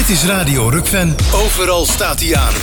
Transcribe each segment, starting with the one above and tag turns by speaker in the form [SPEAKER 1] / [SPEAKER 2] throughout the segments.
[SPEAKER 1] Dit is Radio Rukven. Overal staat hij aan.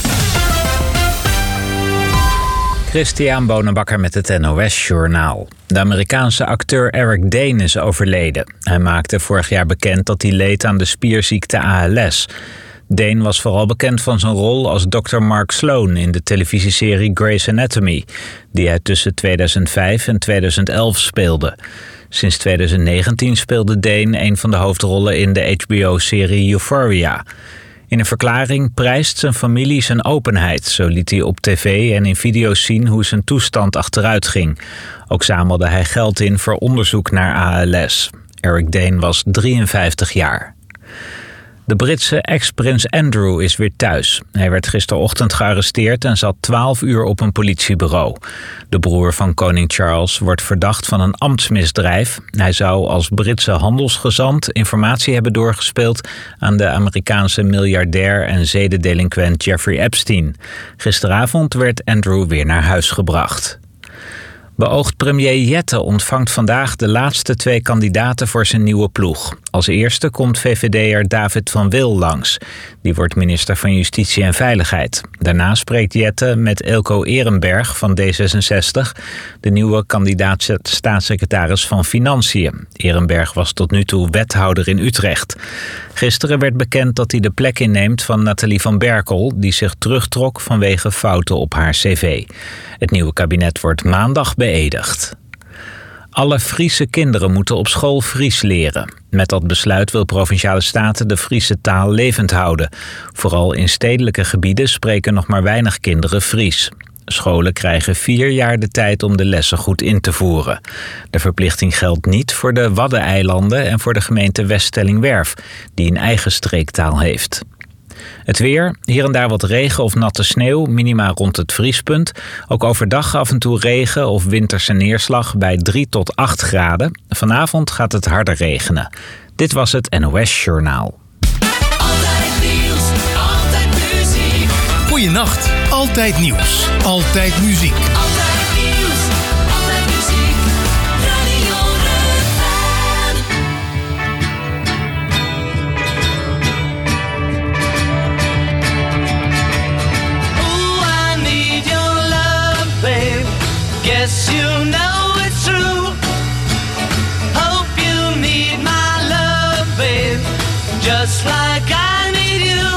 [SPEAKER 2] Christian Bonenbakker met het NOS-journaal. De Amerikaanse acteur Eric Dane is overleden. Hij maakte vorig jaar bekend dat hij leed aan de spierziekte ALS. Dane was vooral bekend van zijn rol als Dr. Mark Sloan in de televisieserie Grey's Anatomy, die hij tussen 2005 en 2011 speelde. Sinds 2019 speelde Dane een van de hoofdrollen in de HBO-serie Euphoria. In een verklaring prijst zijn familie zijn openheid. Zo liet hij op tv en in video's zien hoe zijn toestand achteruit ging. Ook zamelde hij geld in voor onderzoek naar ALS. Eric Dane was 53 jaar. De Britse ex-prins Andrew is weer thuis. Hij werd gisterochtend gearresteerd en zat 12 uur op een politiebureau. De broer van koning Charles wordt verdacht van een ambtsmisdrijf. Hij zou als Britse handelsgezant informatie hebben doorgespeeld aan de Amerikaanse miljardair en zedendelinquent Jeffrey Epstein. Gisteravond werd Andrew weer naar huis gebracht. Beoogd premier Jette ontvangt vandaag de laatste 2 kandidaten voor zijn nieuwe ploeg. Als eerste komt VVD'er David van Wil langs. Die wordt minister van Justitie en Veiligheid. Daarna spreekt Jette met Eelco Ehrenberg van D66, de nieuwe kandidaat-staatssecretaris van Financiën. Ehrenberg was tot nu toe wethouder in Utrecht. Gisteren werd bekend dat hij de plek inneemt van Nathalie van Berkel, die zich terugtrok vanwege fouten op haar cv. Het nieuwe kabinet wordt maandag beëdigd. Alle Friese kinderen moeten op school Fries leren. Met dat besluit wil Provinciale Staten de Friese taal levend houden. Vooral in stedelijke gebieden spreken nog maar weinig kinderen Fries. Scholen krijgen 4 jaar de tijd om de lessen goed in te voeren. De verplichting geldt niet voor de Waddeneilanden en voor de gemeente Weststellingwerf, die een eigen streektaal heeft. Het weer, hier en daar wat regen of natte sneeuw, minima rond het vriespunt. Ook overdag af en toe regen of winterse neerslag bij 3 tot 8 graden. Vanavond gaat het harder regenen. Dit was het NOS Journaal.
[SPEAKER 3] Altijd nieuws, altijd muziek.
[SPEAKER 1] Goeienacht, altijd nieuws, altijd muziek.
[SPEAKER 3] Altijd nieuws, altijd muziek. Radio Rukven. Ooh, I need your love, babe. Guess you know it's true. Hope you need my love, babe. Just like I need you.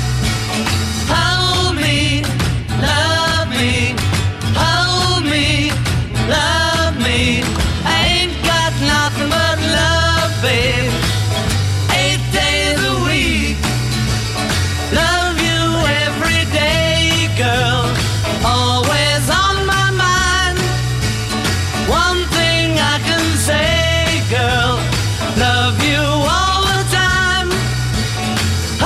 [SPEAKER 3] Hold me, love me, hold me, love me. I ain't got nothing but love, babe. 8 days a week. Love you every day, girl. Always on my mind. One thing I can say, girl. Love you all the time.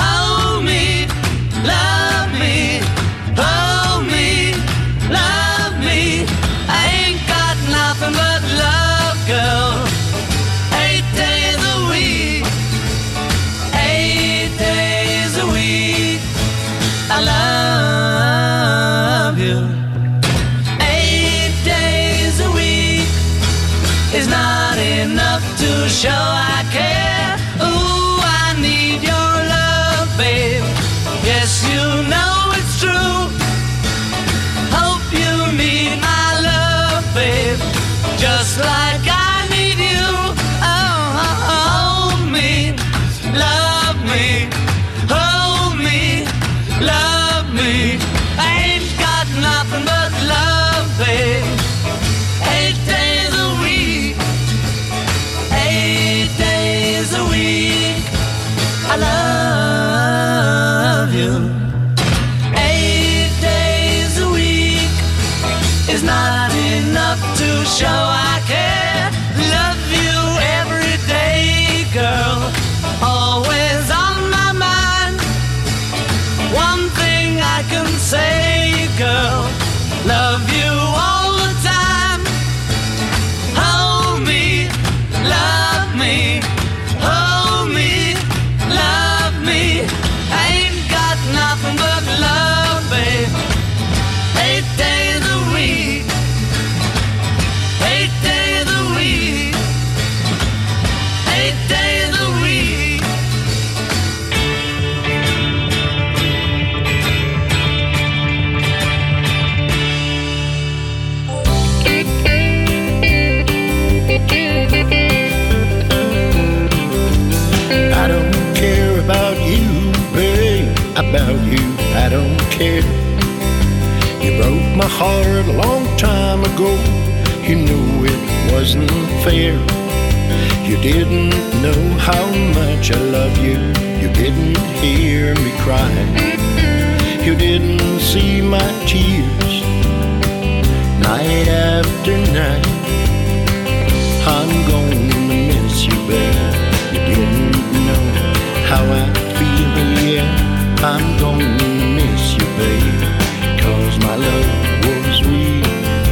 [SPEAKER 4] about you, I don't care. You broke my heart a long time ago. You knew it wasn't fair. You didn't know how much I love you. You didn't hear me cry. You didn't see my tears night after night. I'm gonna miss you, babe. You didn't know how I feel, yeah. I'm gonna miss you, babe, 'cause my love was real.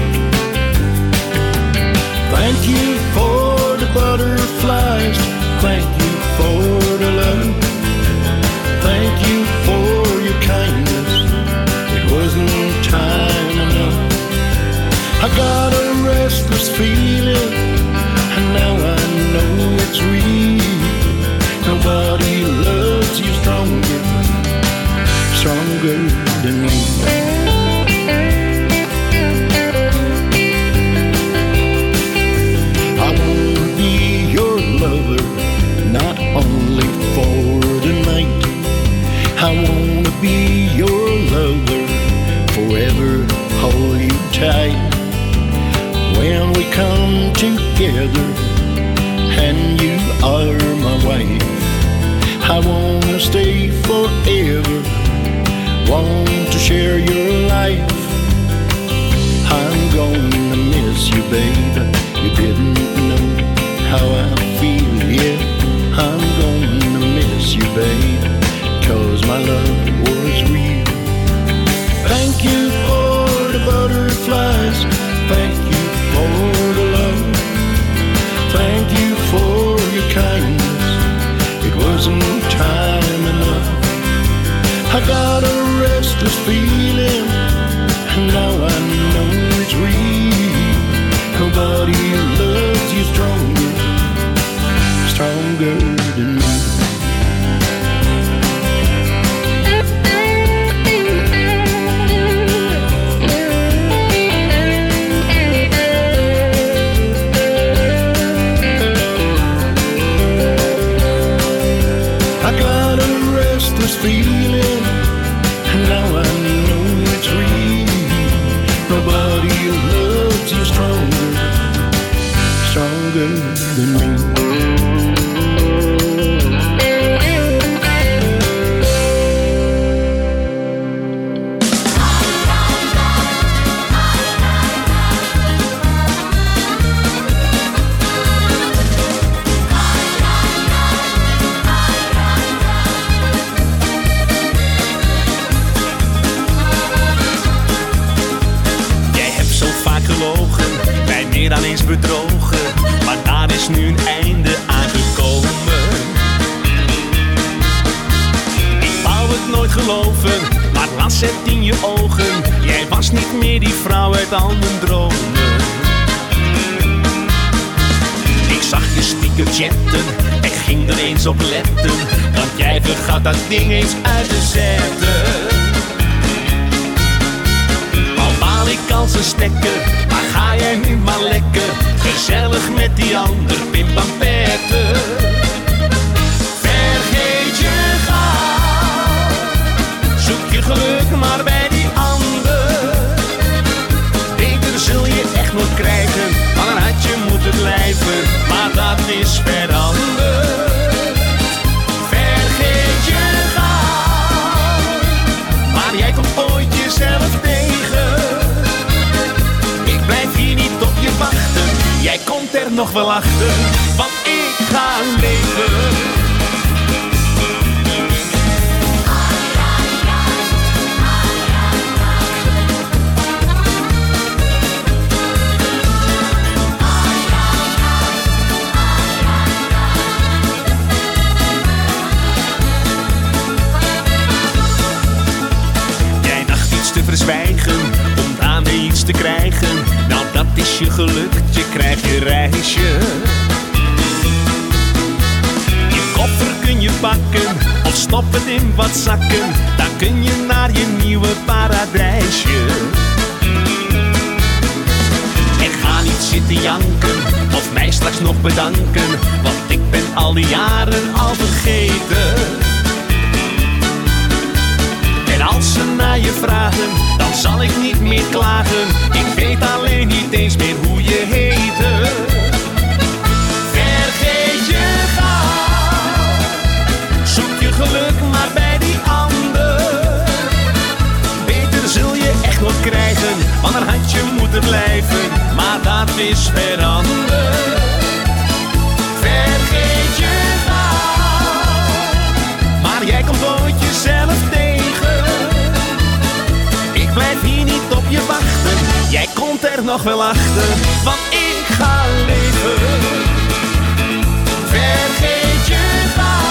[SPEAKER 4] Thank you for the butterflies. Thank you for the love. Thank you for your kindness. It wasn't time enough. I got a restless feeling, and now I know it's real. Nobody loves you stronger than me. I wanna be your lover, not only for the night. I wanna be your lover, forever hold you tight. When we come together and you are my wife, I wanna stay forever, want to share your life. I'm gonna miss you, baby. You didn't know how I feel, yeah. I'm gonna miss you, baby, 'cause my love was real. Thank you for the butterflies. Thank you for the love. Thank you for your kindness. It wasn't time enough. I got a restless feeling, and now I know it's real. Nobody loves you stronger than me. Feeling, and now I know it's real. Nobody loves you stronger than me.
[SPEAKER 5] Dan eens bedrogen, maar daar is nu een einde aan gekomen. Ik wou het nooit geloven, maar las het in je ogen. Jij was niet meer die vrouw uit al mijn dromen. Ik zag je stiekem chatten en ging er eens op letten, want jij vergat dat ding eens uit te zetten. Al baal ik als een stekker, maar ga jij nu maar lekker gezellig met die ander pimpampette. Vergeet je gauw, zoek je geluk maar bij die ander. Beter zul je echt nog krijgen, maar dan had je moeten blijven, maar dat is veranderd. Vergeet je gauw, maar jij komt ooit jezelf tegen. Wachten. Jij komt er nog wel achter, want ik ga leven. Jij dacht iets te verzwijgen, om daarmee iets te krijgen. Nou, dat is je gelukt, je krijgt je reisje. Je koffer kun je pakken, of stop het in wat zakken. Dan kun je naar je nieuwe paradijsje. En ga niet zitten janken, of mij straks nog bedanken, want ik ben al die jaren al vergeten. is veranderd. Vergeet je gauw, maar jij komt ooit jezelf tegen. Ik blijf hier niet op je wachten, jij komt er nog wel achter, want ik ga leven. Vergeet je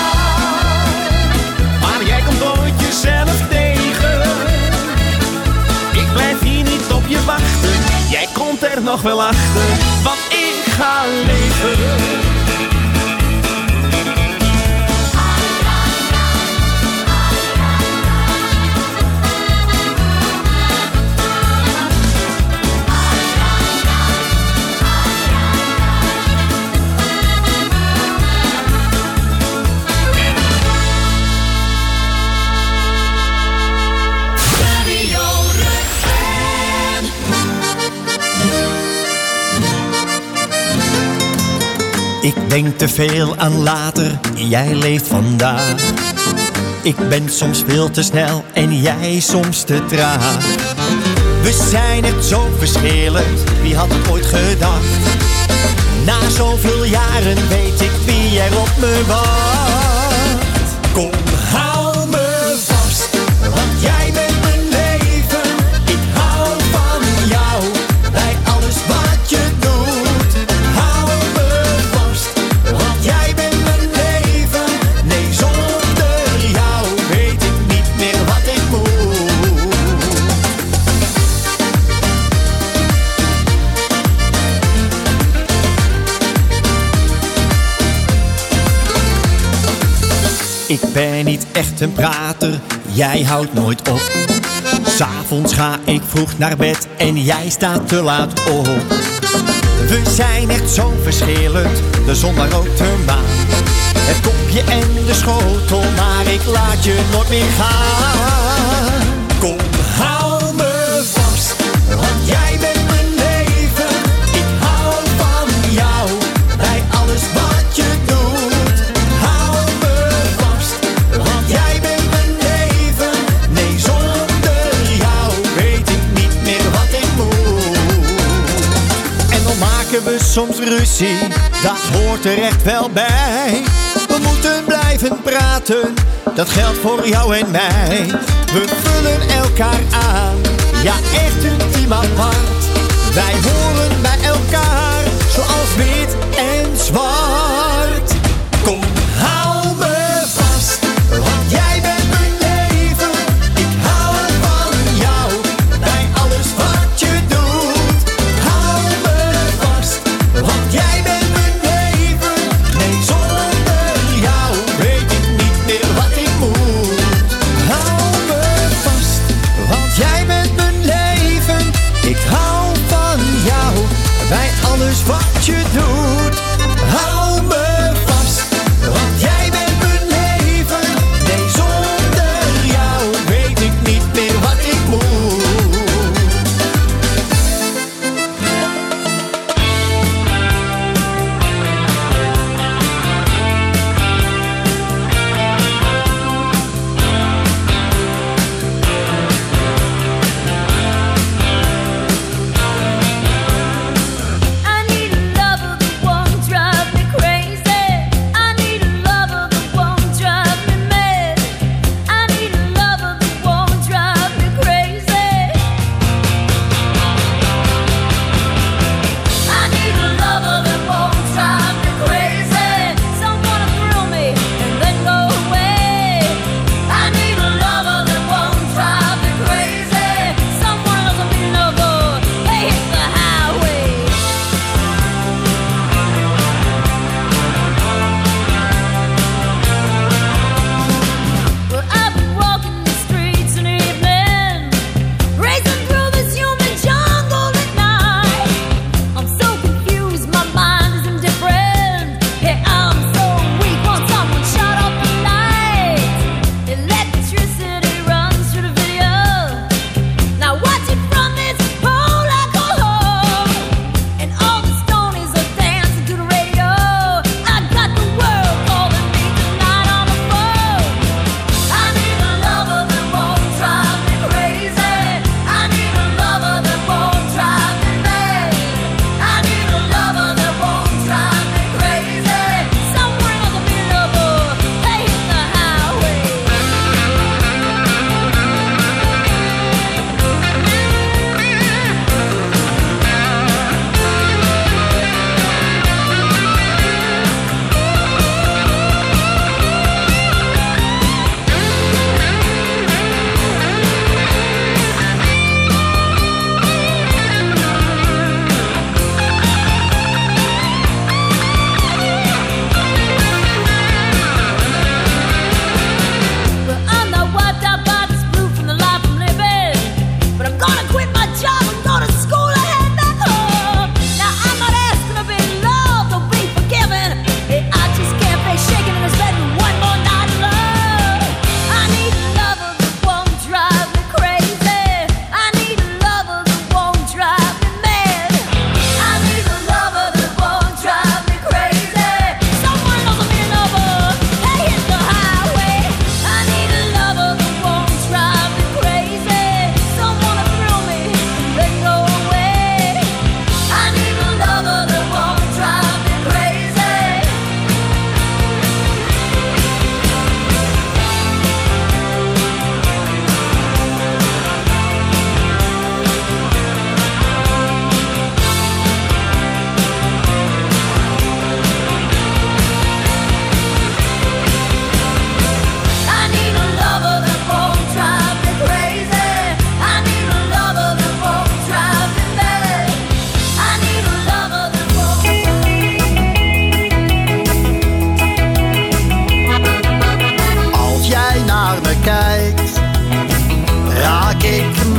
[SPEAKER 5] gauw, maar jij komt ooit jezelf tegen. Ik blijf hier niet op je wachten, jij komt er nog wel achter, want ik ga leven.
[SPEAKER 6] Ik denk te veel aan later, jij leeft vandaag. Ik ben soms veel te snel en jij soms te traag. We zijn echt zo verschillend, wie had het ooit gedacht? Na zoveel jaren weet ik wie er op me wacht. Kom, hou me vast, want jij bent mijn leven. Ik hou van jou, bij alles wat je doet. Jij bent mijn leven, nee zonder jou weet ik niet meer wat ik moet. Ik ben niet echt een prater, jij houdt nooit op. 'S Avonds ga ik vroeg naar bed en jij staat te laat op. We zijn echt zo verschillend, de zon maar ook de maan. Het kopje en de schotel, maar ik laat je nooit meer gaan. Kom, hou me vast, want jij bent mijn leven. Ik hou van jou, bij alles wat je doet. Hou me vast, want jij bent mijn leven. Nee, zonder jou weet ik niet meer wat ik moet. En dan maken we soms ruzie, dat hoort er echt wel bij. We moeten blijven praten, dat geldt voor jou en mij. We vullen elkaar aan, ja echt intiem apart. Wij horen bij elkaar, zoals wit en zwart. Kom, hou me vast, want jij bent mijn leven. Ik hou van jou, bij alles wat je doet. Hou me vast, want jij bent mijn leven. Nee, zonder jou weet ik niet meer wat ik moet. Hou me vast, want jij bent mijn leven. Ik hou van jou, bij alles wat je doet. Hou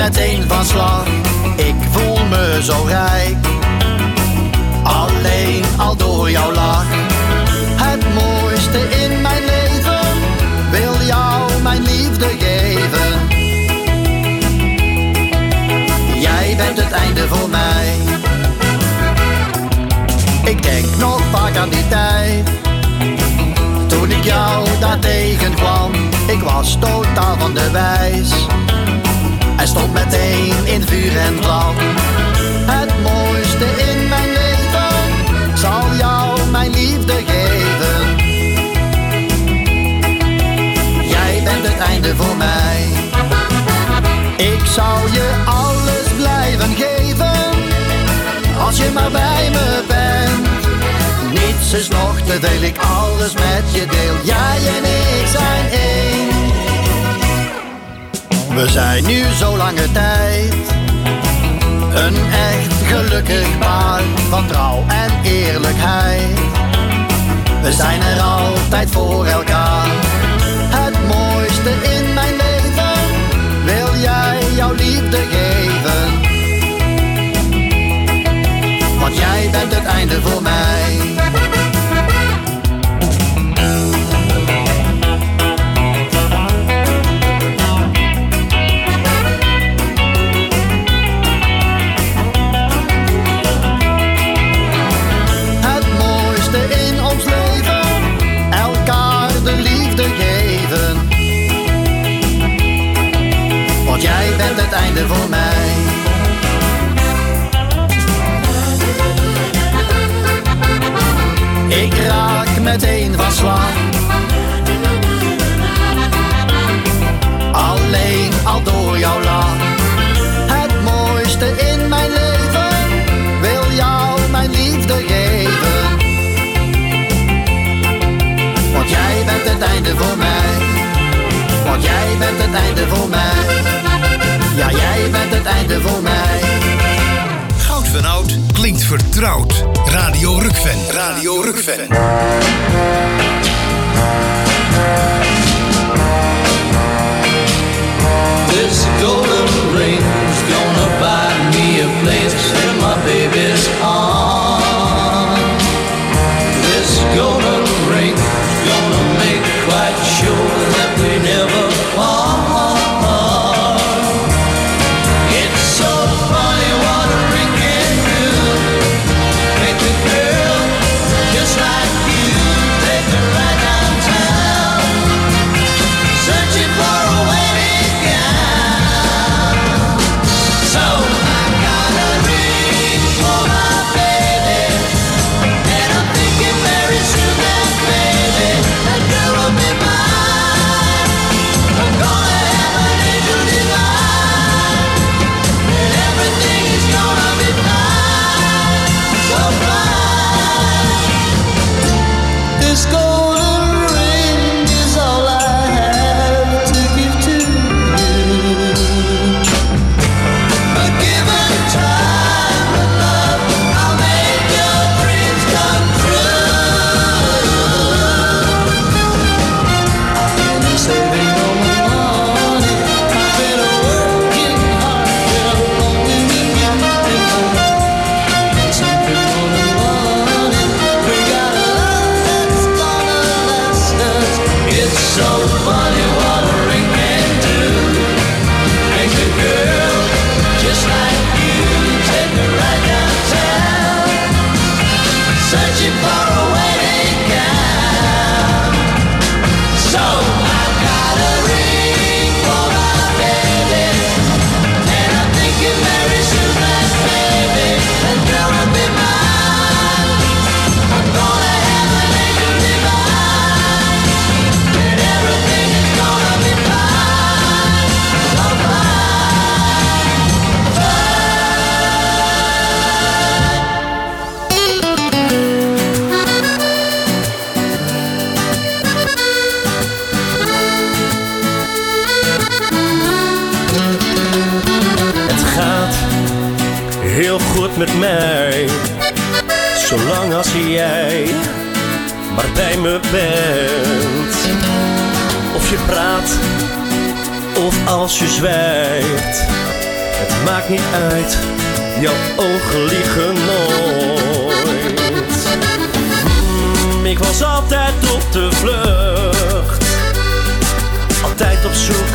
[SPEAKER 7] meteen van slag. Ik voel me zo rijk, alleen al door jouw lach. Het mooiste in mijn leven, wil jou mijn liefde geven. Jij bent het einde voor mij. Ik denk nog vaak aan die tijd, toen ik jou daar tegenkwam. Ik was totaal van de wijs en stond meteen in vuur en vlam. Het mooiste in mijn leven zal jou mijn liefde geven. Jij bent het einde voor mij. Ik zou je alles blijven geven, als je maar bij me bent. Niets is nog te veel, ik alles met je deel. Jij en ik zijn één. We zijn nu zo lange tijd een echt gelukkig paar van trouw en eerlijkheid. We zijn er altijd voor elkaar. Het mooiste in mijn leven, wil jij jouw liefde geven. Want jij bent het einde voor mij. Het mooiste in ons leven, elkaar de liefde geven. Want jij bent het einde voor mij. Ik raak meteen van slag, alleen al door jouw lach. Het mooiste in mijn leven, wil jou mijn liefde geven. Want jij bent het einde voor mij. Want jij bent het einde voor mij. Ja, jij bent het einde voor mij.
[SPEAKER 1] Goud van Oud klinkt vertrouwd. Radio Rukven. Radio Rukven.
[SPEAKER 3] This golden ring's gonna buy me a place in my baby's arms. This golden ring's gonna make quite sure that we never part. It's so funny what a ring can do. Make a girl just like you take her right downtown, searching for a wedding gown. So I got a ring for my baby, and I'm thinking very soon that baby, that girl will be mine. I'm gonna have an angel divine, and everything is gonna be fine, so fine. This golden ring is all I have to give to you. A given time and love, I'll make your dreams come true. And I'm saving all my money. I've been working hard, been alone with you. And something for the money. We got a love that's gonna last us. It's so funny what a ring can do. Make a girl just like you take her right downtown, searching for a wedding gown. So I got a ring for my baby, and I'm thinking very soon that baby, that girl will be mine. I'm gonna have an angel divine, and everything is gonna be fine, so fine.
[SPEAKER 5] Het gaat heel goed met mij, zolang als jij maar bij me bent. Of je praat, of als je zwijgt, Maakt niet uit, jouw ogen liegen nooit. Ik was altijd op de vlucht, altijd op zoek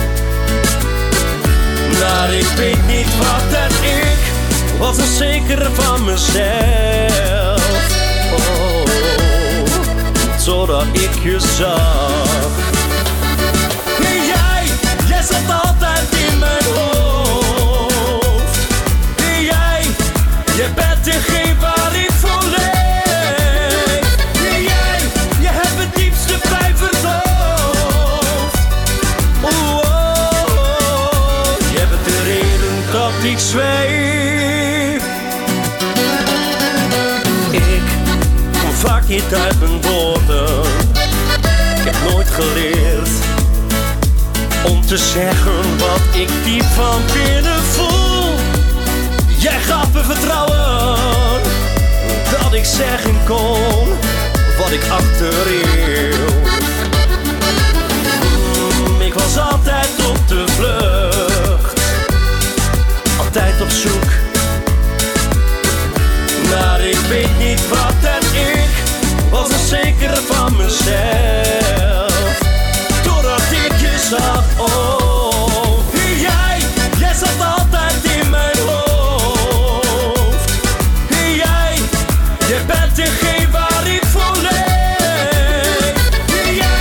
[SPEAKER 5] naar ik weet niet wat het ik was onzeker van mezelf. Oh, totdat ik je zag. Jij zat altijd in mijn hoofd. Je bent degene waar ik voor leef. Je hebt het diepste pijn verdoofd. Oh, jij bent de reden dat ik zweef. Ik kom vaak niet uit mijn woorden. Ik heb nooit geleerd om te zeggen wat ik diep van binnen voel. Jij gaf me vertrouwen dat ik zeggen kon wat ik achterhield. Ik was altijd op de vlucht, altijd op zoek naar ik weet niet wat en ik was onzeker van mezelf. Totdat ik je zag, oh, jij zat altijd in mijn hoofd. Je bent degene waar ik voor leef.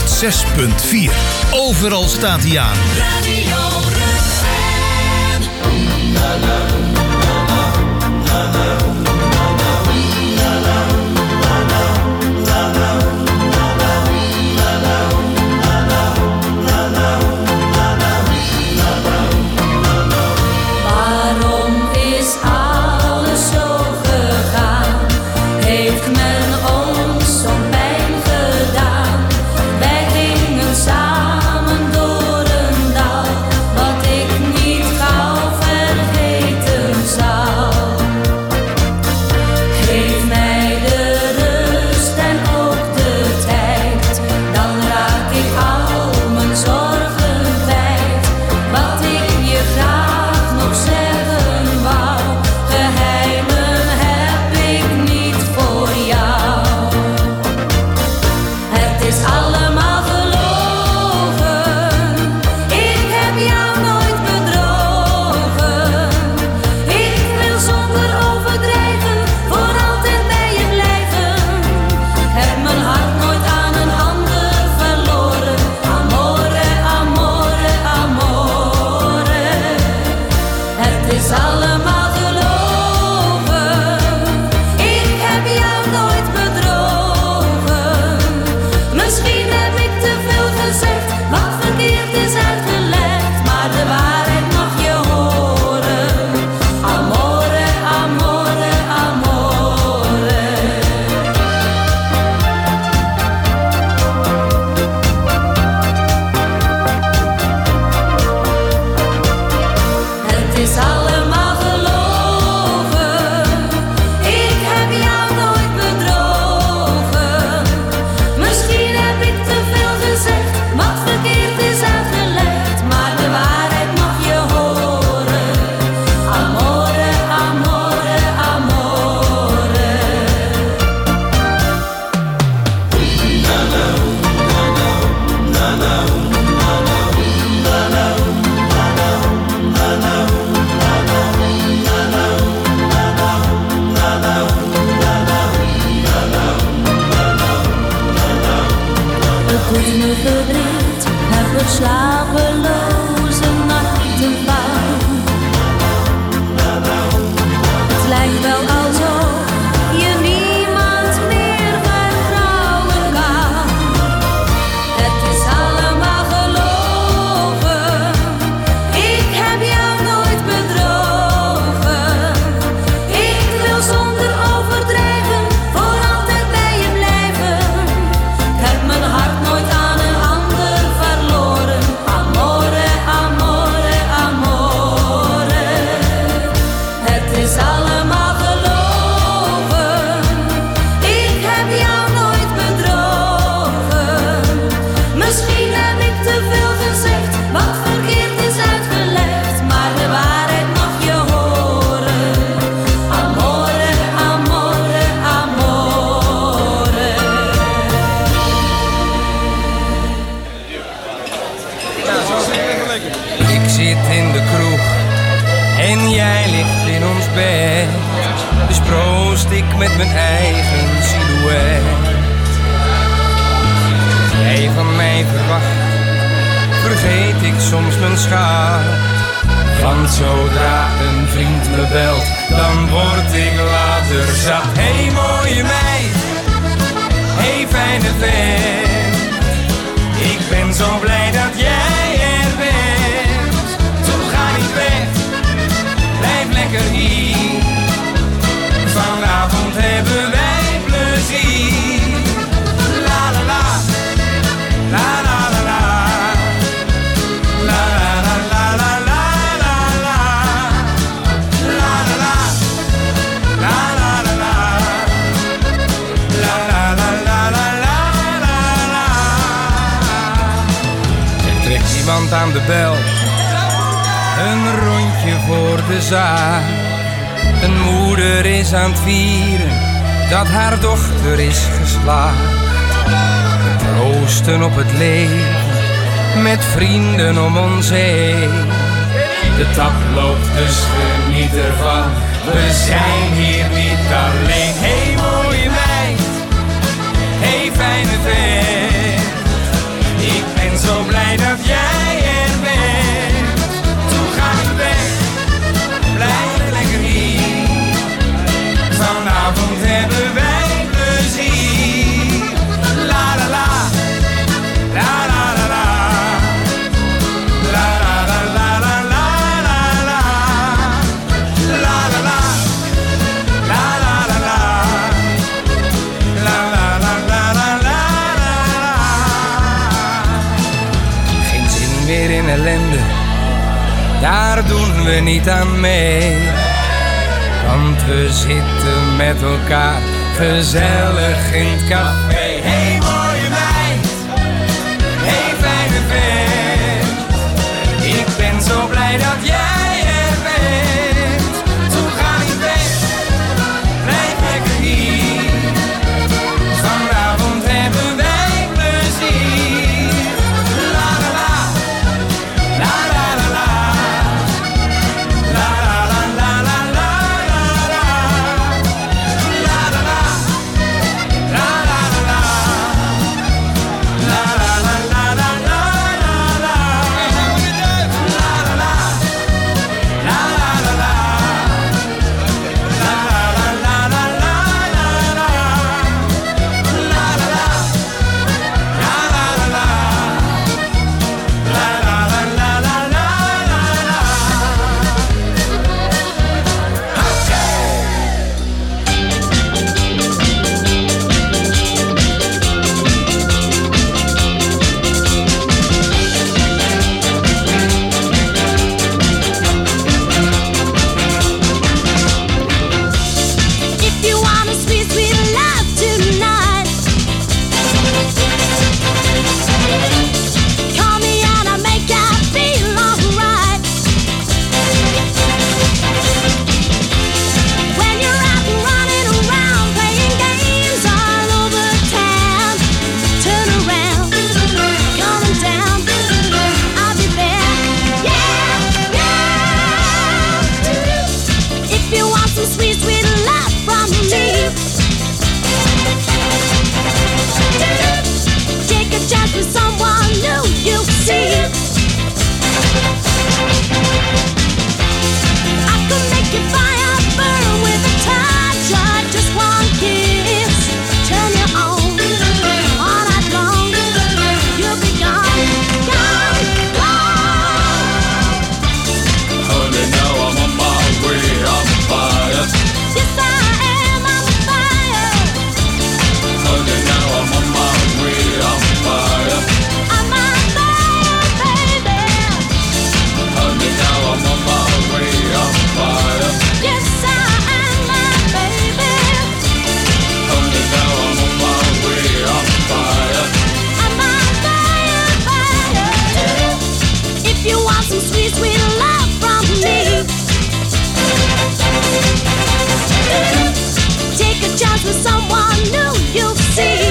[SPEAKER 1] 106.4. Overal staat hij aan.
[SPEAKER 3] Radio Rukven.
[SPEAKER 8] Waarom is alles zo gegaan? Heeft men ons zo'n pijn gedaan? Wij gingen samen door een dal, wat ik niet gauw vergeten zal. Geef mij de rust en ook de tijd, dan raak ik al mijn zorgen kwijt. Wat ik je graag nog zeggen wou, geheimen heb ik niet voor jou. Het is allemaal gelogen, ik heb jou nooit bedrogen. Ik wil zonder overdrijven voor altijd bij je blijven. Heb mijn hart nooit aan een ander verloren. Amore, amore, amore. Het is allemaal gelogen, ik heb jou nooit bedrogen. Misschien heb ik te veel gezegd, wat verkeerd is uitgelegd, maar de waarheid mag je horen. Amore, amore, amore. Het is allemaal gelogen, ik heb jou nooit bedrogen. Misschien heb ik te veel gezegd, wat verkeerd is uitgelegd, maar de waarheid mag je horen. Amore, amore, amore. Het doet me verdriet, heb er slapeloze nachten van. Het lijkt wel alsof je niemand meer vertrouwen kan. Het is allemaal gelogen, ik heb jou nooit bedrogen. Ik wil zonder overdrijven voor altijd bij je blijven. Ik heb mijn hart nooit aan een ander verloren. Amore, amore, amore. Het is allemaal gelogen, ik heb jou nooit bedrogen. Misschien heb ik te veel gezegd, wat verkeerd is uitgelegd, maar de waarheid mag je horen. Amore, amore, amore.
[SPEAKER 9] Ik zit in de kroeg en jij ligt in ons bed. Dus proost ik met mijn eigen silhouet. Jij van mij verwacht, vergeet ik soms mijn schaar. Want zodra een vriend me belt, dan word ik later zat. Hey mooie meid, hey fijne vent. Ik ben zo blij dat jij er bent. Toen ga niet weg, blijf lekker hier. Vanavond hebben wij plezier. La la la, la la la la. La la la la la la la. La la la, la la la la. La la la la la la la. Er trekt iemand aan de bel, een rondje voor de zaak. Een moeder is aan het vieren dat haar dochter is geslaagd. We proosten op het leven met vrienden om ons heen. De tap loopt, dus geniet ervan. We zijn hier niet alleen. Hey mooie meid, hey fijne vent. weer in ellende, daar doen we niet aan mee. Want we zitten met elkaar gezellig in het café. Hey mooie meid, hey fijne vent, ik ben zo blij dat jij er bent. Toen ga je weg, blijf lekker hier, vanavond hebben wij plezier. La la la, la la la la, la la la la la la la, la la la, la la la la, la la la la la la la, la la la, la la la,
[SPEAKER 8] If you want a sweet, sweet love tonight, call me and I'll make you feel alright. When you're out and running around playing games all over town, turn around, coming down, I'll be there. Yeah, yeah. If you want some sweet, sweet love from me, take a chance with someone new, you'll see. I can make your fire burn with a touch or just one kiss. Turn you on all night long. You'll be gone, gone, gone.
[SPEAKER 5] Honey, now I'm on my way, I'm fire.
[SPEAKER 8] Yes, I am on fire.
[SPEAKER 5] Honey, now I'm on my way, I'm fire.
[SPEAKER 8] I'm on fire, baby.
[SPEAKER 5] Honey, now I'm on my way, I'm fire.
[SPEAKER 8] Yes, I am, my baby.
[SPEAKER 5] Honey, now I'm on my way, I'm fire.
[SPEAKER 8] I'm on fire, fire. If you want some sweet, sweet love from me, take a chance with someone new, you'll see.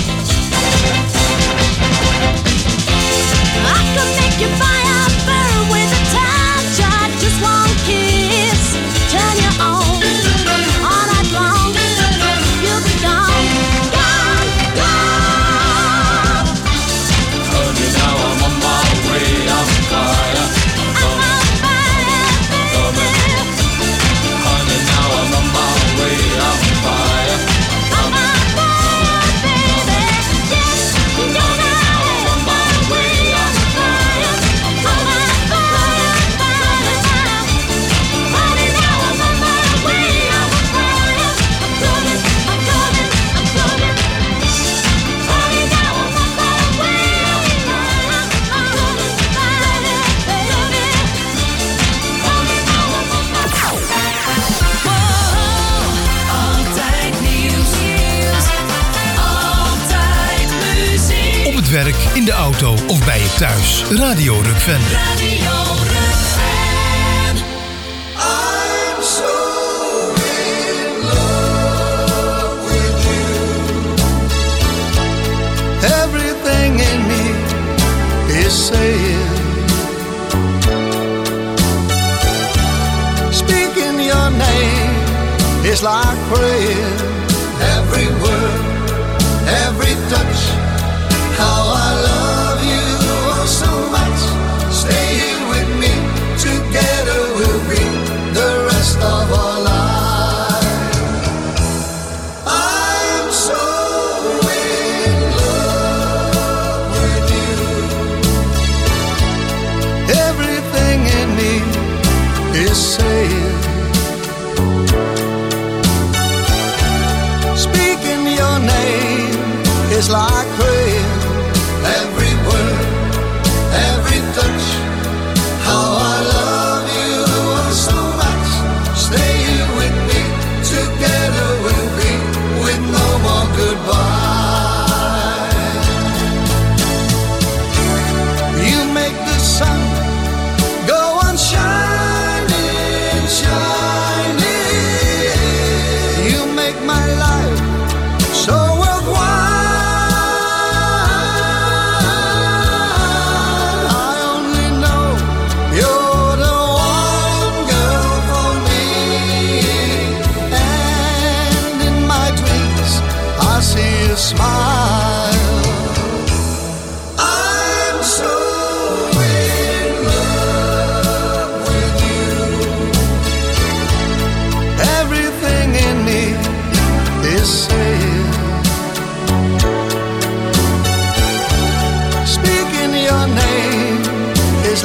[SPEAKER 8] I can make your fire burn with a touch or just one kiss. Turn you on all night long. You'll be gone, gone, gone.
[SPEAKER 5] Honey, now I'm on my way, I'm fire.
[SPEAKER 8] I'm on fire, baby.
[SPEAKER 5] Honey, now I'm on my way, I'm fire.
[SPEAKER 8] I'm on fire, baby. Yes, yes,
[SPEAKER 5] I'm on my way, I'm fire.
[SPEAKER 8] I'm on fire, fire, fire. Honey, now I'm on my way, I'm on fire. I'm coming, I'm coming, I'm coming. Honey, now I'm on my way, I'm on fire. I'm coming, fire, baby. Honey, now I'm on my
[SPEAKER 3] Altijd nieuws, altijd muziek.
[SPEAKER 1] Op het werk, in de auto of bij je thuis. Radio Rukven.
[SPEAKER 3] Radio Rukven.
[SPEAKER 4] I'm so in love with you. Everything in me is saying, speaking your name is like praying. Every word, every touch, how I love you oh so much. Stay here with me, together we'll be the rest of our lives. I'm so in love with you. Everything in me is saying,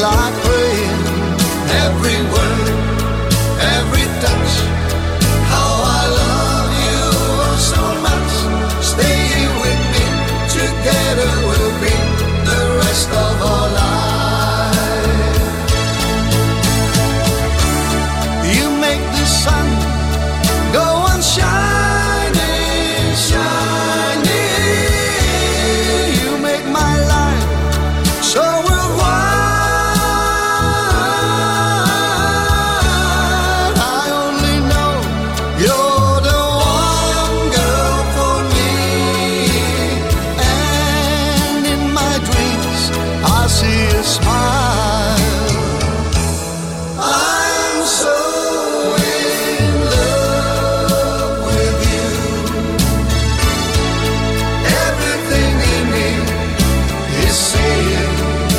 [SPEAKER 7] like praying. Every word, every touch, how I love you so much. Stay here with me, together we'll be the rest of our life. You make the sun go on shining, shining. You make my life so worldwide. I only know you're the one girl for me. And in my dreams I see a smile. I'm so in love with you. Everything in me is saying,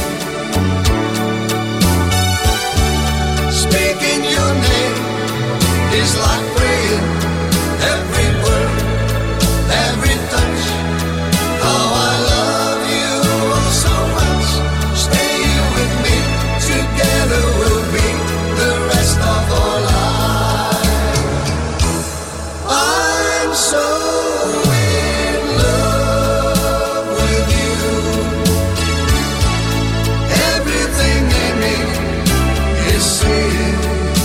[SPEAKER 7] speaking your name is like praying. Every word, every touch, how I love you so much. Stay here with me, together we'll be the rest of our life. I'm so in love with you. Everything in me is saying,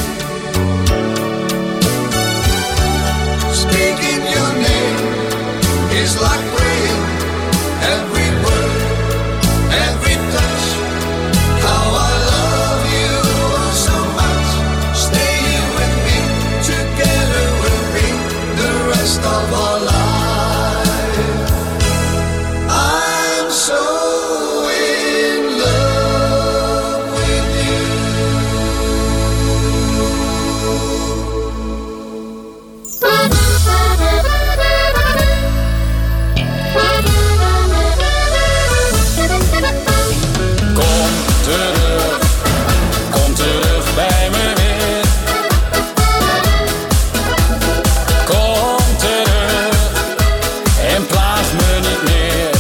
[SPEAKER 7] speaking your name is like praying. Every word, every touch, how I love you so much. Stay here with me, together we'll be the rest of our life. I'm so in love with you.
[SPEAKER 9] Kom terug bij me weer. Kom terug en plaag me niet meer.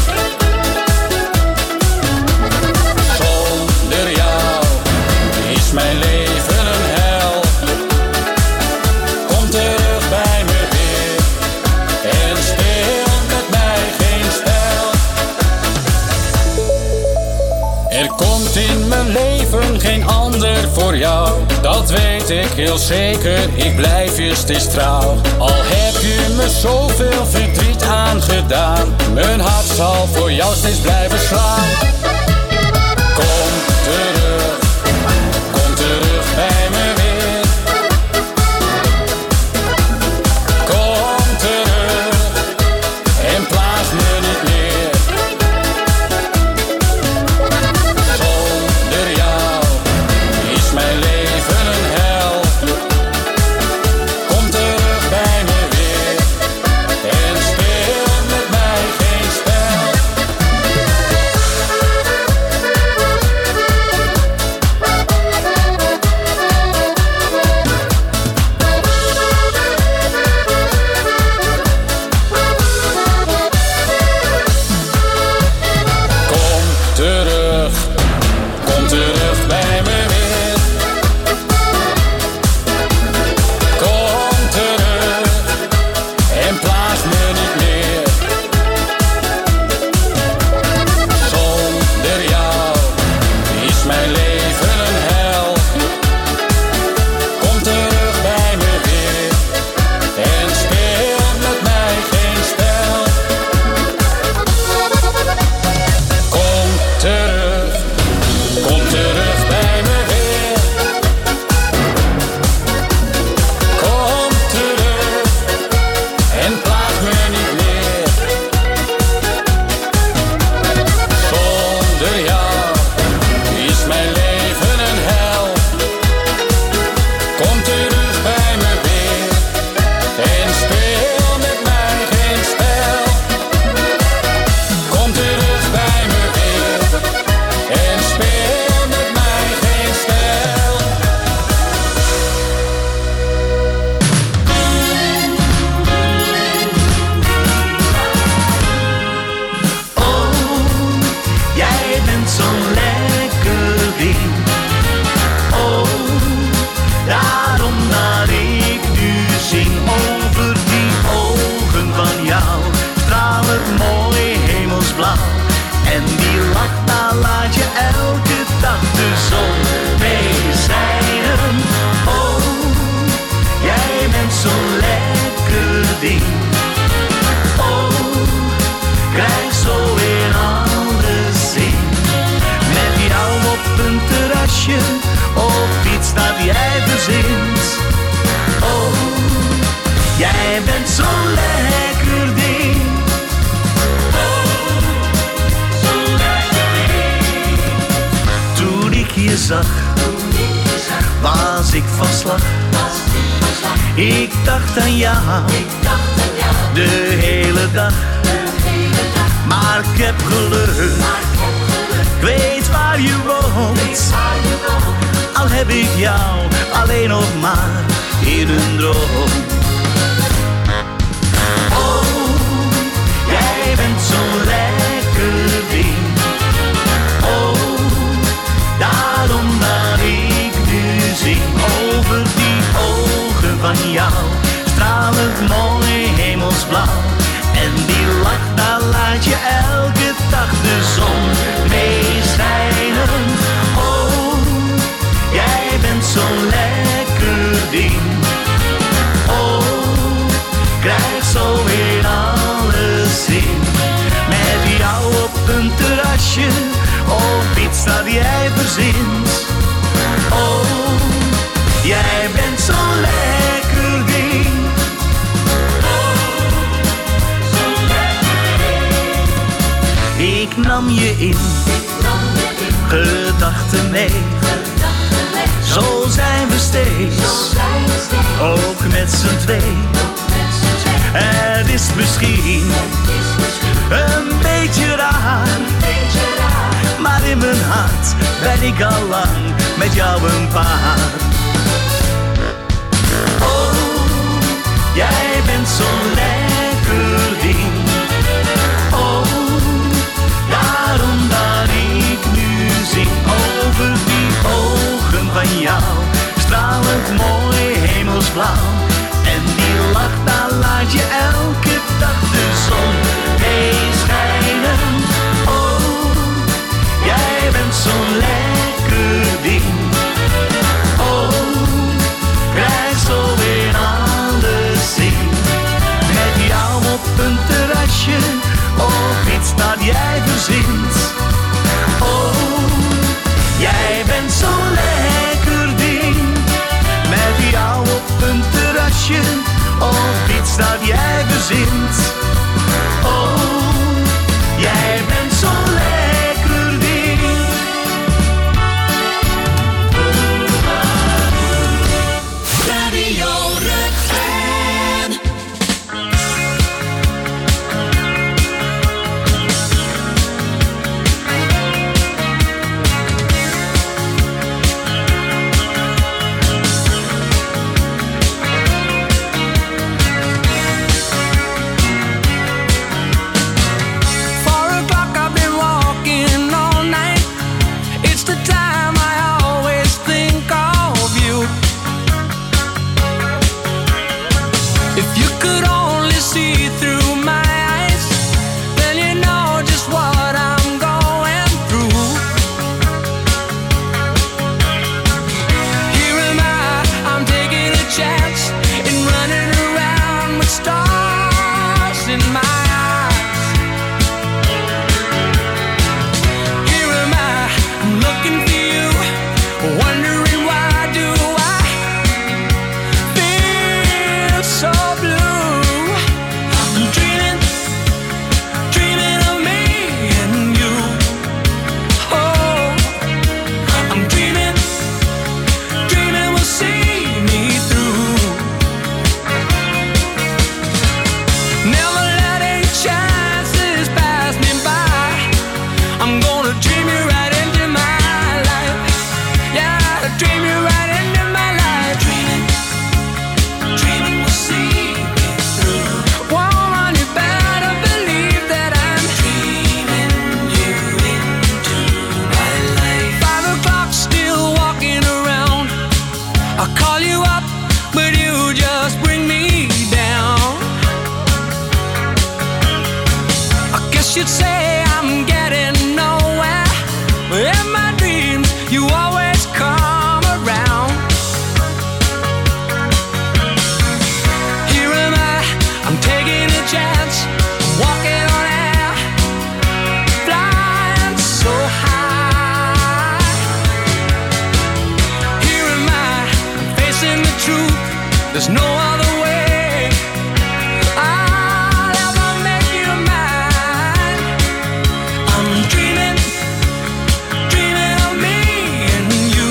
[SPEAKER 9] Zonder jou is mijn leven een hel. Kom terug bij me weer en speel met mij geen spel. Er komt in mijn leven geen ander voor jou. Dat weet ik heel zeker, ik blijf je steeds trouw. Al heb je me zoveel verdriet aangedaan, mijn hart zal voor jou steeds blijven slaan. Kom terug bij me weer. Kom terug en plaag me niet meer. Zonder jou is mijn leven een hel. Kom terug bij me weer en speel met mij geen spel. Kom terug bij me weer. Kom terug en plaag me niet meer. Zonder jou is mijn leven een hel. Kom terug bij me weer en speel met mij geen spel. Kom terug bij me weer. Kom terug en plaag me niet meer. Zonder jou is mijn leven een hel. Kom terug bij me weer en speel met mij geen spel. Kom terug bij me weer en speel met mij geen spel.
[SPEAKER 5] Oh, jij bent zo'n lekker ding.
[SPEAKER 10] zag, was ik van slag. Ik dacht aan jou, de hele dag. Maar ik heb geluk, ik weet waar je woont. Al heb ik jou alleen nog maar in een droom. Oh, jij bent zo'n lekker ding. Oh, daarom dat ik nu zing. Over die ogen van jou, stralend mooi hemelsblauw. En die lach, daar laat je elke dag de zon mee schijnen. Oh, jij bent zo'n lekker ding. Oh, krijg zo weer alles in. Met jou op een terrasje, of iets dat jij verzint. Oh, jij bent zo'n lekker ding. Ik nam je in, gedachten mee. Zo zijn we steeds, ook met z'n twee. Het is misschien een beetje raar, maar in mijn hart ben ik al lang met jou een paar. Oh, jij bent zo'n lekker ding. Oh, daarom dat ik nu zing. Over die ogen van jou, stralend mooi hemelsblauw. En die lach, daar laat je elke dag de zon mee schijnen. Oh, jij bent zo'n lekker ding. Oh, krijg zo weer alles in. Met jou op een terrasje, of iets dat jij verzint. Oh, jij bent zo'n lekker ding. Met jou op een terrasje, of iets dat jij verzint. Oh, jij bent zo'n lekker ding.
[SPEAKER 8] Radio Rukven.
[SPEAKER 3] You'd say I'm getting nowhere, but in my dreams you always come around. Here am I'm taking a chance, walking on air, flying so high. Here am I'm facing the truth, there's no other way. Dreaming of me and you.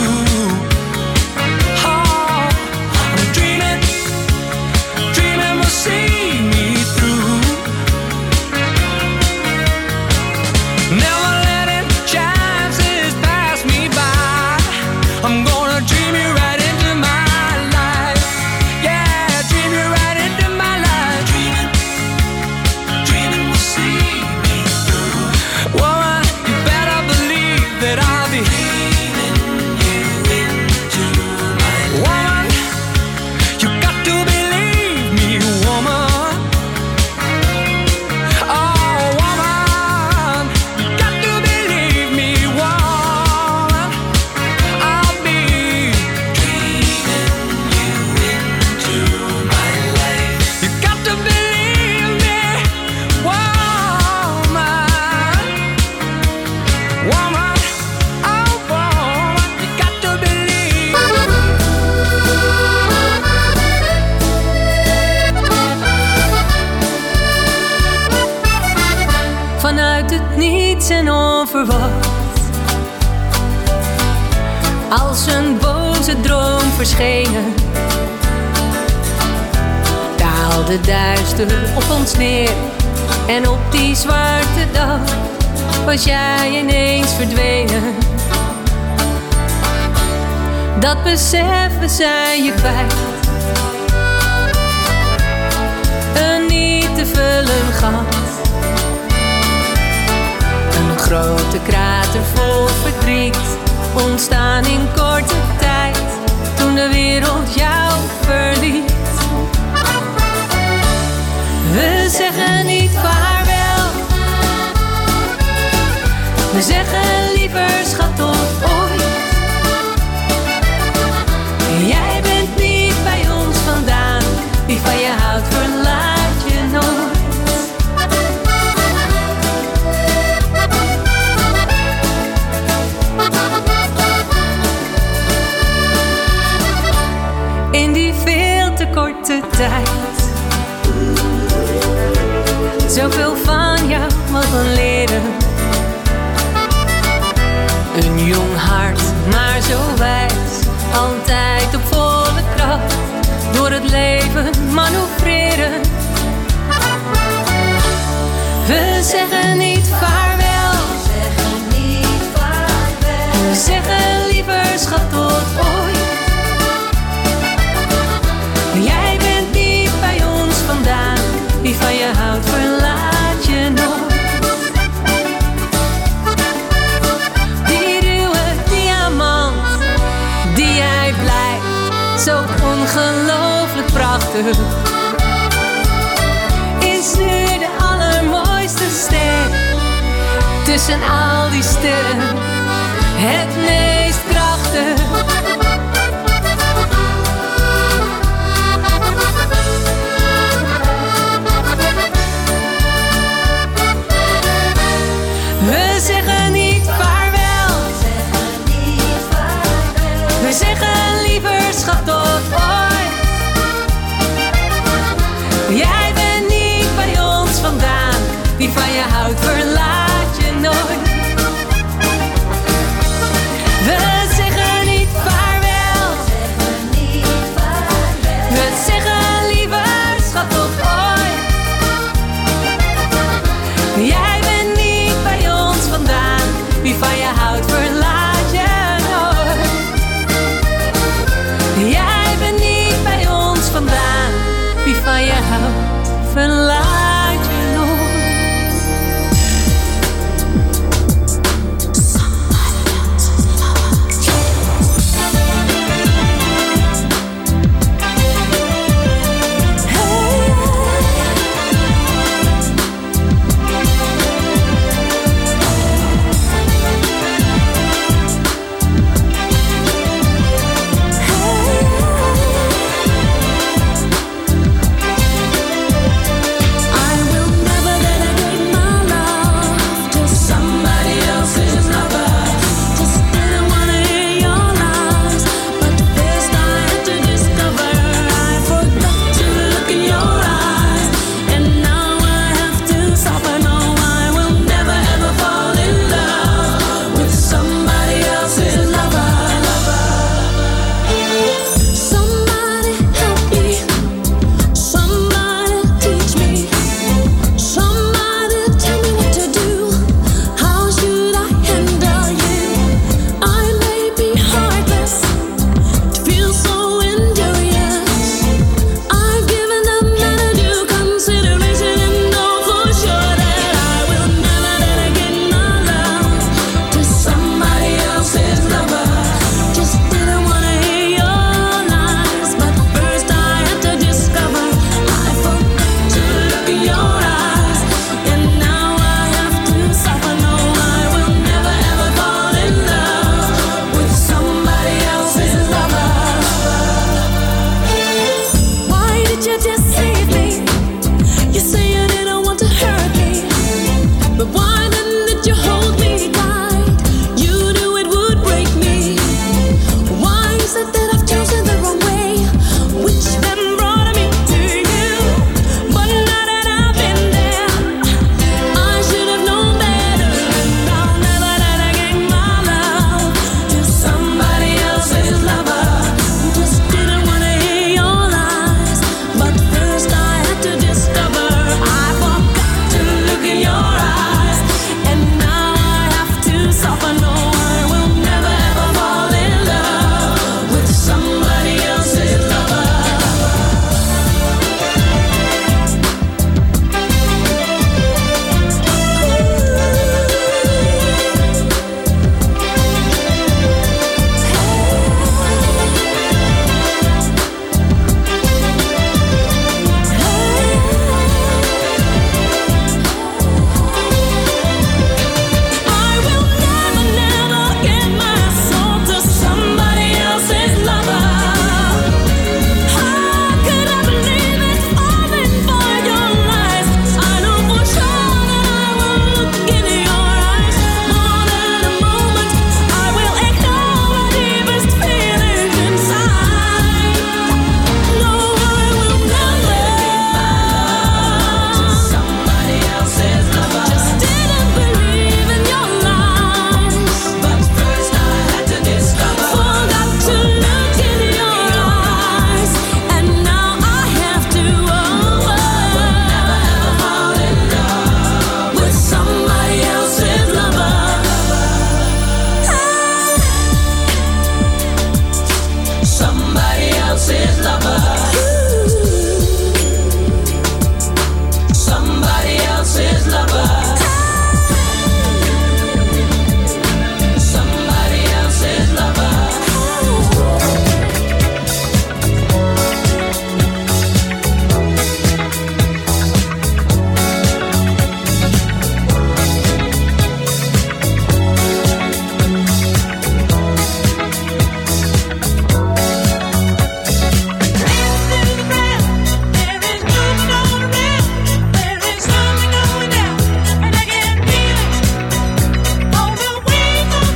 [SPEAKER 9] Woman, oh woman, you got to believe.
[SPEAKER 8] Vanuit het niets en onverwacht, als een boze droom verschenen, daalde duister op ons neer. En op die zwarte dag was jij ineens verdwenen. Dat besef, we zijn je kwijt. Een niet te vullen gat, een grote krater vol verdriet, ontstaan in korte tijd, toen de wereld jou verliet. We zeggen niet vaarwel, we zeggen liever schat tot ooit. Jij bent niet bij ons vandaan, wie van je houdt verlaat je nooit. In die veel te korte tijd, zoveel van jou mogen leren. Een jong hart, maar zo wijs, altijd op volle kracht, door het leven manoeuvreren. We zeggen niet vaarwel, we zeggen liever schat tot ooit. Jij bent niet bij ons vandaan, wie van je houdt verlaat je nooit. Die ruwe diamant, die jij blijft, zo ongelooflijk prachtig, is nu de allermooiste ster tussen al die sterren. Het